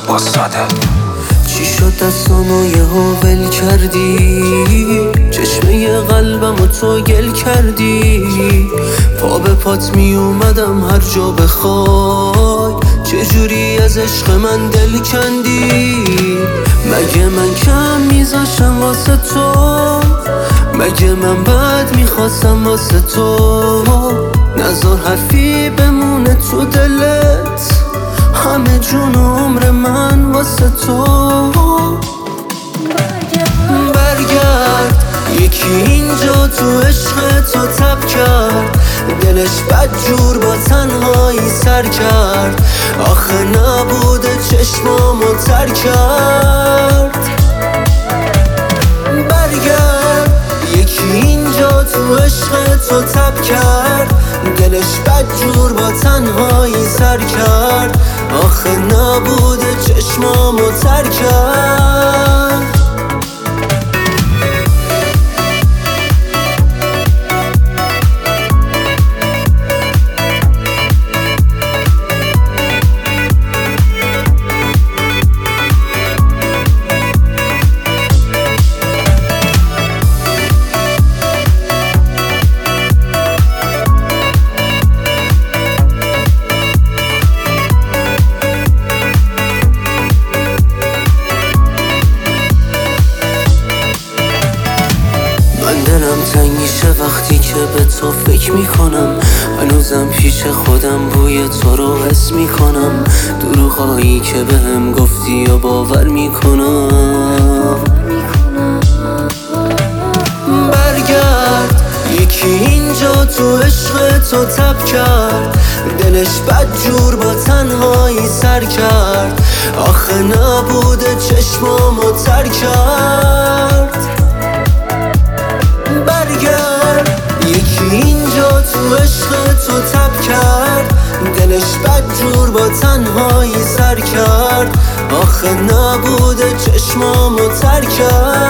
با ساده. چی شد دستامو یهو ول کردی؟ چشمه قلبمو تو گل کردی. پا به پات می اومدم هر جا بخوای، چجوری از عشق من دل کندی؟ مگه من کم میذاشم واسه تو؟ مگه من بد میخواستم واسه تو؟ نذار حرفی بمونه تو دلت، همه جون و عمر من واسه تو. برگرد یکی اینجا تو عشق تو تب کرد، دلش بد جور با تنهایی سر کرد. آخه نبوده چشمامو تر کرد. برگرد یکی اینجا تو عشق تو تب کرد، دلش بد جور با تنهایی سر کرد. آخه نبوده چشمامو تر کرد. دلم تنگ میشه وقتی که به تو فکر میکنم، هنوزم پیش خودم بوی تو رو حس میکنم. دروغایی که بهم گفتی یا باور میکنم. برگرد یکی اینجا تو عشق تو تب کرد، دلش بد جور با تنهایی سر کرد. آخه نبوده چشمامو تر کرد. برگرد یکی اینجا تو عشق تو تب کرد، دلش بد جور با تنهایی سر کرد. آخه نبوده چشمامو تر کرد.